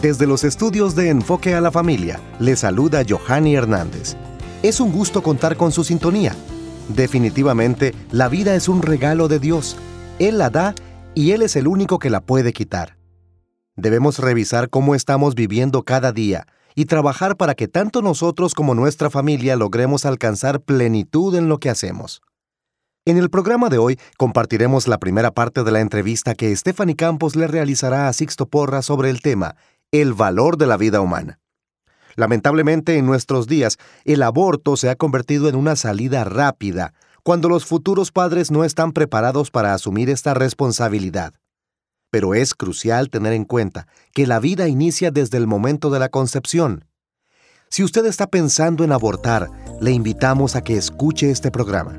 Desde los estudios de Enfoque a la Familia, le saluda Johanny Hernández. Es un gusto contar con su sintonía. Definitivamente, la vida es un regalo de Dios. Él la da y Él es el único que la puede quitar. Debemos revisar cómo estamos viviendo cada día y trabajar para que tanto nosotros como nuestra familia logremos alcanzar plenitud en lo que hacemos. En el programa de hoy compartiremos la primera parte de la entrevista que Stephanie Campos le realizará a Sixto Porras sobre el tema El valor de la vida humana. Lamentablemente, en nuestros días, el aborto se ha convertido en una salida rápida cuando los futuros padres no están preparados para asumir esta responsabilidad. Pero es crucial tener en cuenta que la vida inicia desde el momento de la concepción. Si usted está pensando en abortar, le invitamos a que escuche este programa.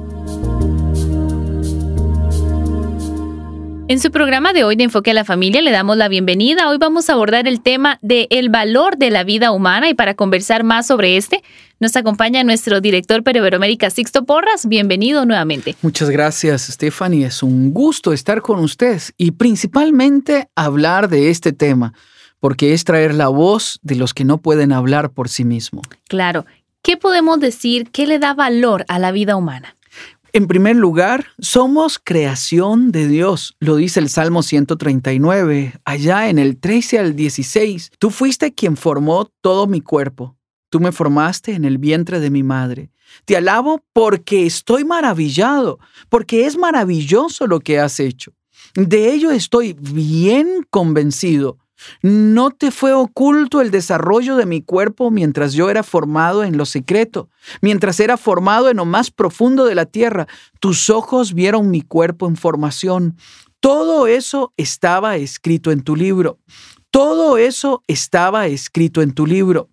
En su programa de hoy de Enfoque a la Familia le damos la bienvenida. Hoy vamos a abordar el tema de el valor de la vida humana y para conversar más sobre nos acompaña nuestro director para Iberoamérica, Sixto Porras. Bienvenido nuevamente. Muchas gracias, Stephanie. Es un gusto estar con ustedes y principalmente hablar de este tema, porque es traer la voz de los que no pueden hablar por sí mismos. Claro. ¿Qué podemos decir? ¿Qué le da valor a la vida humana? En primer lugar, somos creación de Dios. Lo dice el Salmo 139, allá en el 13 al 16. Tú fuiste quien formó todo mi cuerpo. Tú me formaste en el vientre de mi madre. Te alabo porque estoy maravillado, porque es maravilloso lo que has hecho. De ello estoy bien convencido. No te fue oculto el desarrollo de mi cuerpo mientras yo era formado en lo secreto, mientras era formado en lo más profundo de la tierra. Tus ojos vieron mi cuerpo en formación. Todo eso estaba escrito en tu libro. Todo eso estaba escrito en tu libro.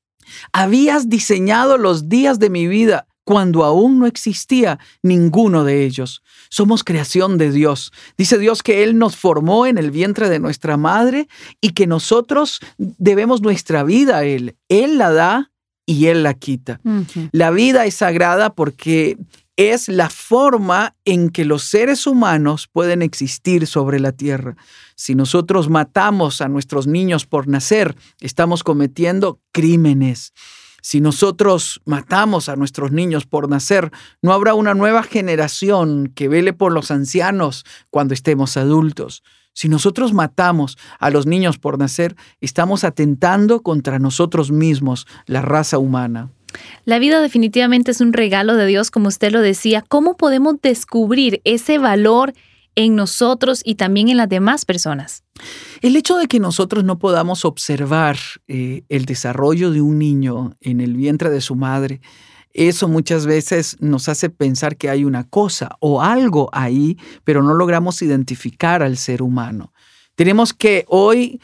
Habías diseñado los días de mi vida cuando aún no existía ninguno de ellos. Somos creación de Dios. Dice Dios que Él nos formó en el vientre de nuestra madre y que nosotros debemos nuestra vida a Él. Él la da y Él la quita. Uh-huh. La vida es sagrada porque es la forma en que los seres humanos pueden existir sobre la tierra. Si nosotros matamos a nuestros niños por nacer, estamos cometiendo crímenes. Si nosotros matamos a nuestros niños por nacer, no habrá una nueva generación que vele por los ancianos cuando estemos adultos. Si nosotros matamos a los niños por nacer, estamos atentando contra nosotros mismos, la raza humana. La vida definitivamente es un regalo de Dios, como usted lo decía. ¿Cómo podemos descubrir ese valor en nosotros y también en las demás personas? El hecho de que nosotros no podamos observar el desarrollo de un niño en el vientre de su madre, eso muchas veces nos hace pensar que hay una cosa o algo ahí, pero no logramos identificar al ser humano. Tenemos que hoy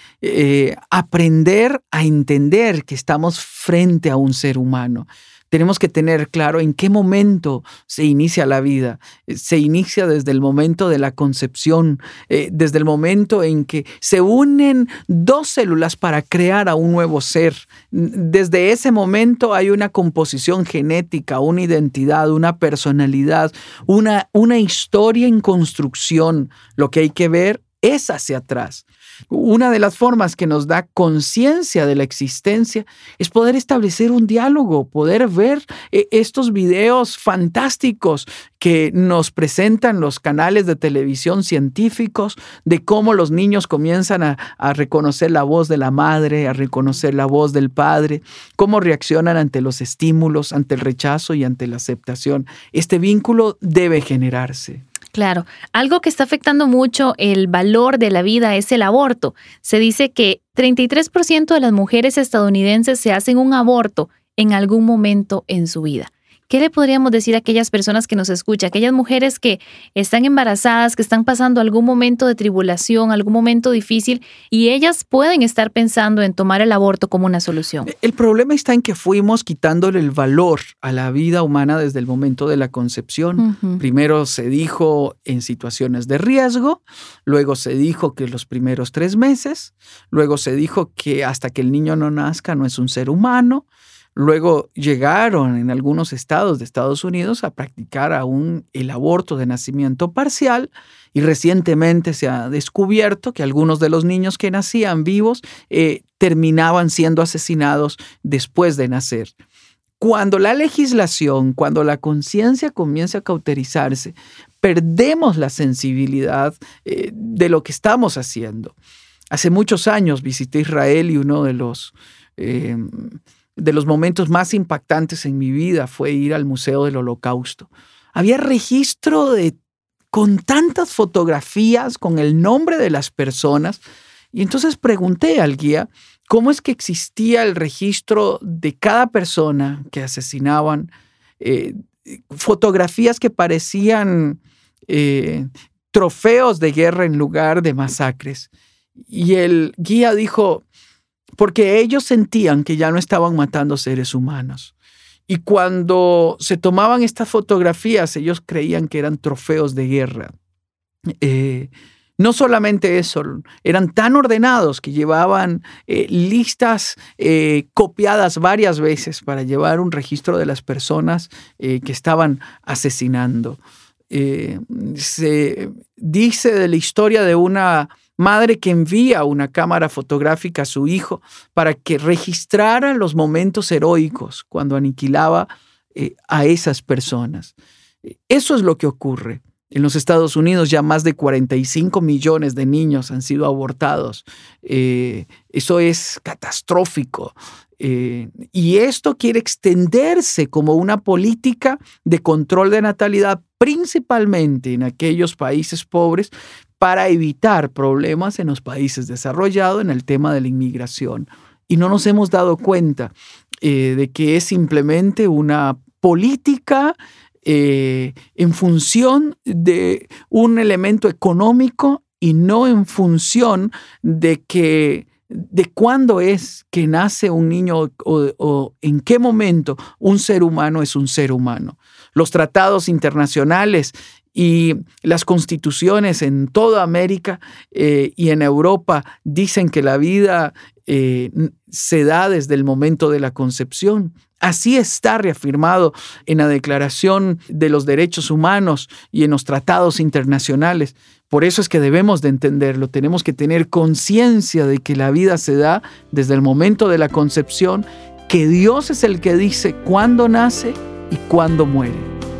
aprender a entender que estamos frente a un ser humano. Tenemos que tener claro en qué momento se inicia la vida. Se inicia desde el momento de la concepción, desde el momento en que se unen dos células para crear a un nuevo ser. Desde ese momento hay una composición genética, una identidad, una personalidad, una historia en construcción. Lo que hay que ver es hacia atrás. Una de las formas que nos da conciencia de la existencia es poder establecer un diálogo, poder ver estos videos fantásticos que nos presentan los canales de televisión científicos de cómo los niños comienzan a reconocer la voz de la madre, a reconocer la voz del padre, cómo reaccionan ante los estímulos, ante el rechazo y ante la aceptación. Este vínculo debe generarse. Claro, algo que está afectando mucho el valor de la vida es el aborto. Se dice que 33% de las mujeres estadounidenses se hacen un aborto en algún momento en su vida. ¿Qué le podríamos decir a aquellas personas que nos escuchan, aquellas mujeres que están embarazadas, que están pasando algún momento de tribulación, algún momento difícil, y ellas pueden estar pensando en tomar el aborto como una solución? El problema está en que fuimos quitándole el valor a la vida humana desde el momento de la concepción. Uh-huh. Primero se dijo en situaciones de riesgo, luego se dijo que los primeros 3 meses, luego se dijo que hasta que el niño no nazca no es un ser humano. Luego llegaron en algunos estados de Estados Unidos a practicar aún el aborto de nacimiento parcial, y recientemente se ha descubierto que algunos de los niños que nacían vivos terminaban siendo asesinados después de nacer. Cuando la legislación, cuando la conciencia comienza a cauterizarse, perdemos la sensibilidad de lo que estamos haciendo. Hace muchos años visité Israel y uno de los momentos más impactantes en mi vida fue ir al Museo del Holocausto. Había registro con tantas fotografías, con el nombre de las personas, y entonces pregunté al guía cómo es que existía el registro de cada persona que asesinaban, fotografías que parecían trofeos de guerra en lugar de masacres. Y el guía dijo, porque ellos sentían que ya no estaban matando seres humanos. Y cuando se tomaban estas fotografías, ellos creían que eran trofeos de guerra. No solamente eso, eran tan ordenados que llevaban listas copiadas varias veces para llevar un registro de las personas que estaban asesinando. Se dice de la historia de una madre que envía una cámara fotográfica a su hijo para que registrara los momentos heroicos cuando aniquilaba a esas personas. Eso es lo que ocurre. En los Estados Unidos ya más de 45 millones de niños han sido abortados. Eso es catastrófico. Y esto quiere extenderse como una política de control de natalidad, principalmente en aquellos países pobres, para evitar problemas en los países desarrollados en el tema de la inmigración. Y no nos hemos dado cuenta de que es simplemente una política en función de un elemento económico y no en función de cuándo es que nace un niño o en qué momento un ser humano es un ser humano. Los tratados internacionales y las constituciones en toda América y en Europa dicen que la vida se da desde el momento de la concepción. Así está reafirmado en la Declaración de los Derechos Humanos y en los tratados internacionales. Por eso es que debemos de entenderlo. Tenemos que tener conciencia de que la vida se da desde el momento de la concepción, que Dios es el que dice cuándo nace y cuándo muere.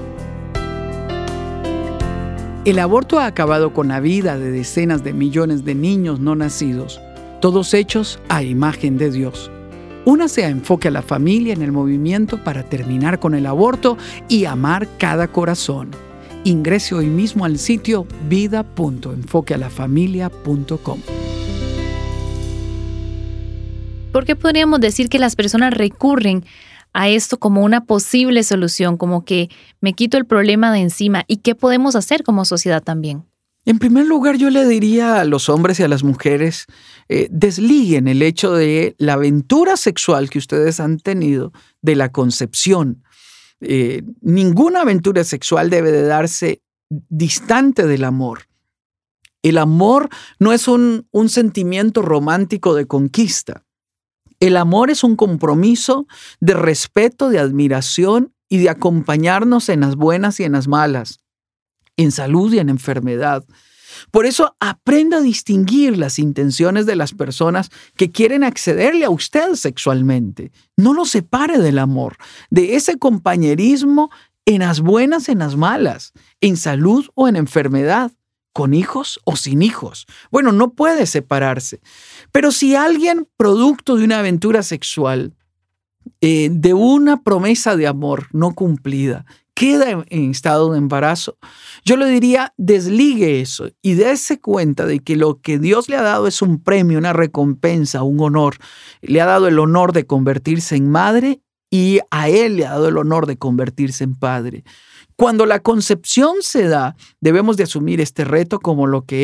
El aborto ha acabado con la vida de decenas de millones de niños no nacidos, todos hechos a imagen de Dios. Únase a Enfoque a la Familia en el movimiento para terminar con el aborto y amar cada corazón. Ingrese hoy mismo al sitio vida.enfoquealafamilia.com. ¿Por qué podríamos decir que las personas recurren a esto como una posible solución, como que me quito el problema de encima? ¿Y qué podemos hacer como sociedad también? En primer lugar, yo le diría a los hombres y a las mujeres, desliguen el hecho de la aventura sexual que ustedes han tenido de la concepción. Ninguna aventura sexual debe de darse distante del amor. El amor no es un sentimiento romántico de conquista. El amor es un compromiso de respeto, de admiración y de acompañarnos en las buenas y en las malas, en salud y en enfermedad. Por eso aprenda a distinguir las intenciones de las personas que quieren accederle a usted sexualmente. No lo separe del amor, de ese compañerismo en las buenas, en las malas, en salud o en enfermedad, con hijos o sin hijos. Bueno, no puede separarse. Pero si alguien, producto de una aventura sexual, de una promesa de amor no cumplida, queda en estado de embarazo, yo le diría, desligue eso y dése cuenta de que lo que Dios le ha dado es un premio, una recompensa, un honor. Le ha dado el honor de convertirse en madre y a él le ha dado el honor de convertirse en padre. Cuando la concepción se da, debemos de asumir este reto como lo que es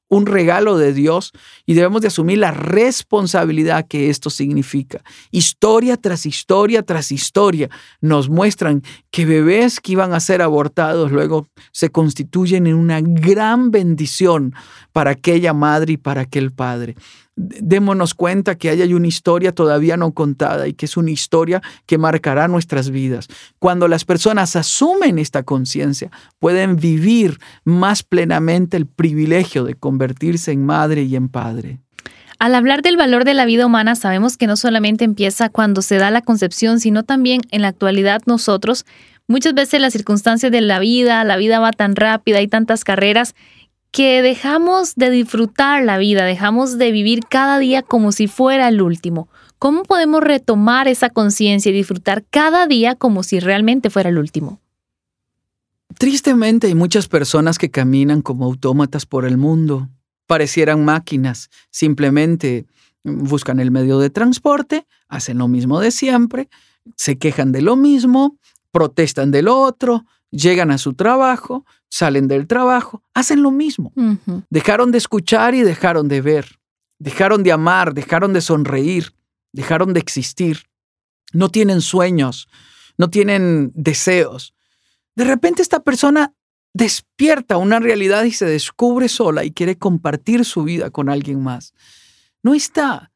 un regalo de Dios y debemos de asumir la responsabilidad que esto significa. Historia tras historia tras historia nos muestran que bebés que iban a ser abortados luego se constituyen en una gran bendición para aquella madre y para aquel padre. Démonos cuenta que hay una historia todavía no contada y que es una historia que marcará nuestras vidas. Cuando las personas asumen esta conciencia, pueden vivir más plenamente el privilegio de convertirse en madre y en padre. Al hablar del valor de la vida humana, sabemos que no solamente empieza cuando se da la concepción, sino también en la actualidad nosotros. Muchas veces las circunstancias de la vida va tan rápida, hay tantas carreras, que dejamos de disfrutar la vida, dejamos de vivir cada día como si fuera el último. ¿Cómo podemos retomar esa conciencia y disfrutar cada día como si realmente fuera el último? Tristemente hay muchas personas que caminan como autómatas por el mundo. Parecieran máquinas, simplemente buscan el medio de transporte, hacen lo mismo de siempre, se quejan de lo mismo, protestan de lo otro, llegan a su trabajo, salen del trabajo, hacen lo mismo. Uh-huh. Dejaron de escuchar y dejaron de ver. Dejaron de amar, dejaron de sonreír, dejaron de existir. No tienen sueños, no tienen deseos. De repente esta persona despierta una realidad y se descubre sola y quiere compartir su vida con alguien más. No está.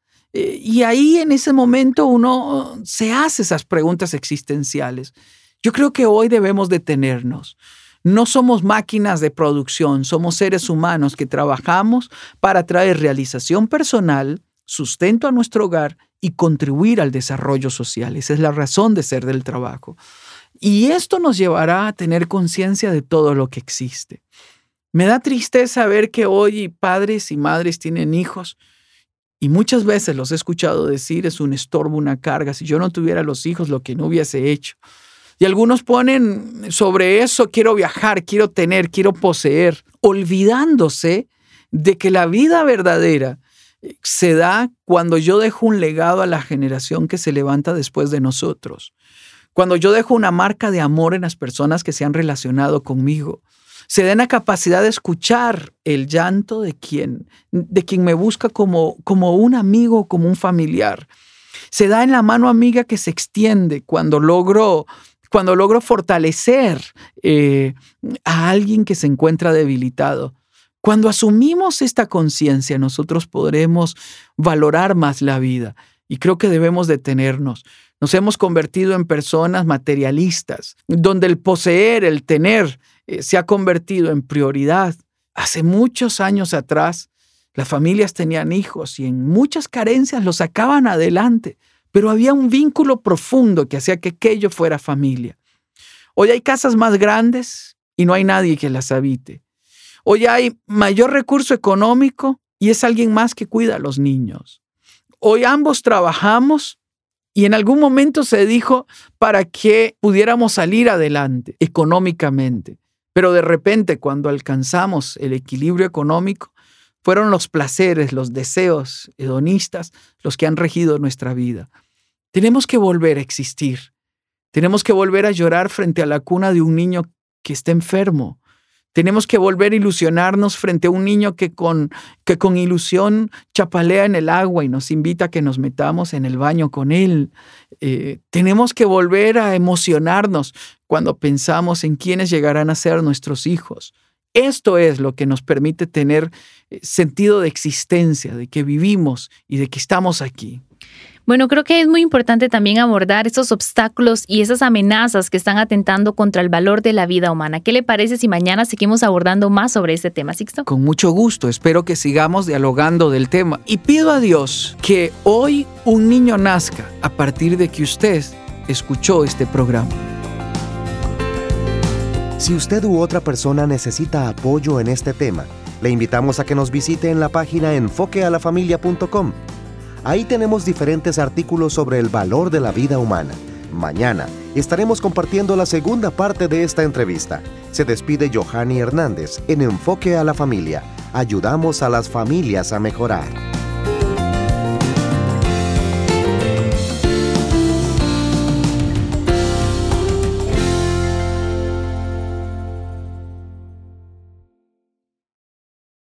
Y ahí en ese momento uno se hace esas preguntas existenciales. Yo creo que hoy debemos detenernos. No somos máquinas de producción, somos seres humanos que trabajamos para traer realización personal, sustento a nuestro hogar y contribuir al desarrollo social. Esa es la razón de ser del trabajo. Y esto nos llevará a tener conciencia de todo lo que existe. Me da tristeza ver que hoy padres y madres tienen hijos y muchas veces los he escuchado decir es un estorbo, una carga. Si yo no tuviera los hijos, lo que no hubiese hecho. Y algunos ponen sobre eso, quiero viajar, quiero tener, quiero poseer, olvidándose de que la vida verdadera se da cuando yo dejo un legado a la generación que se levanta después de nosotros. Cuando yo dejo una marca de amor en las personas que se han relacionado conmigo. Se da en la capacidad de escuchar el llanto de quien me busca como un amigo, como un familiar. Se da en la mano amiga que se extiende cuando logro fortalecer a alguien que se encuentra debilitado. Cuando asumimos esta conciencia, nosotros podremos valorar más la vida. Y creo que debemos detenernos. Nos hemos convertido en personas materialistas, donde el poseer, el tener, se ha convertido en prioridad. Hace muchos años atrás, las familias tenían hijos y en muchas carencias los sacaban adelante. Pero había un vínculo profundo que hacía que aquello fuera familia. Hoy hay casas más grandes y no hay nadie que las habite. Hoy hay mayor recurso económico y es alguien más que cuida a los niños. Hoy ambos trabajamos y en algún momento se dijo para que pudiéramos salir adelante económicamente. Pero de repente cuando alcanzamos el equilibrio económico, fueron los placeres, los deseos hedonistas los que han regido nuestra vida. Tenemos que volver a existir. Tenemos que volver a llorar frente a la cuna de un niño que está enfermo. Tenemos que volver a ilusionarnos frente a un niño que con ilusión chapalea en el agua y nos invita a que nos metamos en el baño con él. Tenemos que volver a emocionarnos cuando pensamos en quiénes llegarán a ser nuestros hijos. Esto es lo que nos permite tener sentido de existencia, de que vivimos y de que estamos aquí. Bueno, creo que es muy importante también abordar esos obstáculos y esas amenazas que están atentando contra el valor de la vida humana. ¿Qué le parece si mañana seguimos abordando más sobre este tema, Sixto? Con mucho gusto, espero que sigamos dialogando del tema. Y pido a Dios que hoy un niño nazca a partir de que usted escuchó este programa. Si usted u otra persona necesita apoyo en este tema, le invitamos a que nos visite en la página enfoquealafamilia.com. Ahí tenemos diferentes artículos sobre el valor de la vida humana. Mañana estaremos compartiendo la segunda parte de esta entrevista. Se despide Yohani Hernández en Enfoque a la Familia. Ayudamos a las familias a mejorar.